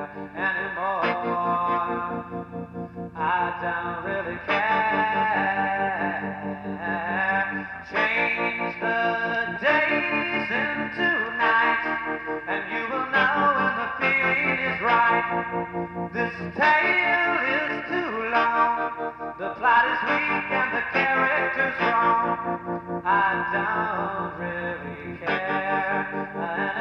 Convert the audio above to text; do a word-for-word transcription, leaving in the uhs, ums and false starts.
anymore. I don't really care. Change the days into nights, and you will know when the feeling is right. This tale is too long. The plot is weak and the character's wrong. I don't really care